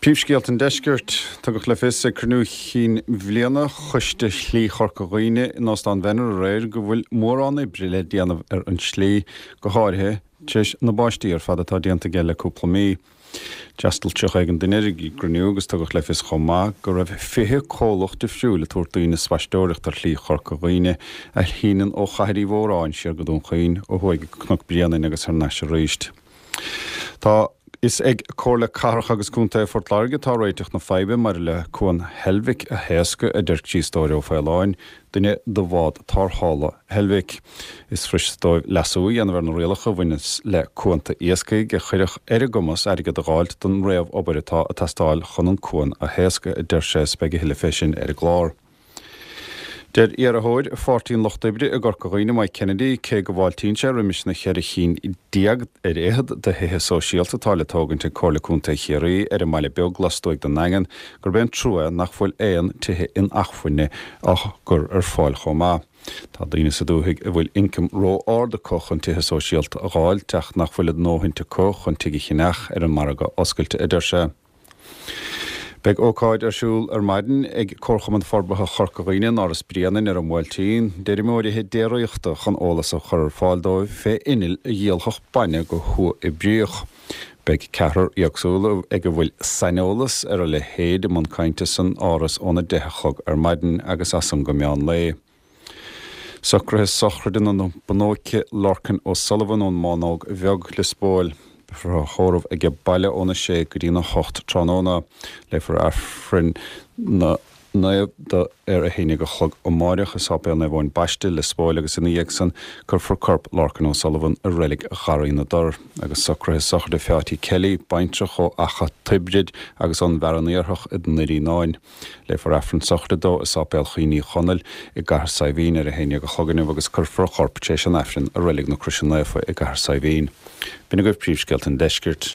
Príomhscéalt an deisceart tugadh le fios crnú chin bhliana chuiste slí chorcaghine nás an bhenar réir go bhfuil mórrán brile déanamh an slí go háirithe teis na báistí fad atá déanta geile cúpla mí. Teastal tuach ag an duine í grniú agus tugadh le fios chomá go raibh fithe cólacht de fiúla tuairtaoine svaistóireacht ar slí chorcaghine a híanaan ó chairí mhóráin siar go dún chaoin ó thuig cnach brianana agus ar neise ríist. Tá is ag cóla carach agus cúnta Fort Larga tá réiteach na feibe mar le cuan Helvic a héasca a dirtí stóir ó feiláin duine do bhád tarthála Helvic. Is fristóibh lasúí an bhar na réalacha bhaines le cuanta éascaig a chuireach gomas aige do gáilt don réamh obairtá a tastáil chun an cuan a héasca a dirse spege hiile fésin glár. Der ar a hóid 14 lochtabre a gorcaghine mai Kennedy cé go bháltín sé rimis na cheir chin I diag éiad de hithe sosiálta tálatógan te cólaúnta chéirí ar a meile beag glastóig den nagan gur ben trua nach bhfuil éon tuthe in achfuine ach gur ar fáil chomá. Tá daoine sa dúthaigh a bhfuil incom ró áda cochan tuthe sosiálta a gáil teach nach bhfuil nóhainte cochan tuige chinach ar an maraga oscailte idir se. Beg ócáid arsúil ar maidin ag córcham an forbatha chorcaghine áras brianan ar an mhailtíín, déir mórithe déireoachta chun ólas a chur fáildóibh fé inil a dhéalchach baine go thu I bríoch. Beg cethar iagsúla ag bhfuil saneolalas ar a le héad man cainte san áras óna dechachog ar maidin agus asam go meán lé. Socrathe sochradan an banóice Larkin ó Sullivan ón mánág bheag le spóil. For chormh ag baile óna sé go dtína hocht tróna le for affrin na ar a héine go chlog ó máireach a sapéal na bhain baiste le spóil agus ina dhéagsan gur for corp Larkin ó Sullivan a rélig a charaí na dor agus socrathe sochraide featí Kelly baintrach ó acha tibrid agus an bhearaníorthach I naí 9 le for affrin sochraide dó a sapéal chuoine chonel I gahar saibhín ar a héine go choganú agus gur for corp tééis an affrin a rélig na cruisian lefa I gahar saibhín. Bína goibh príomhscéalt an deisceart.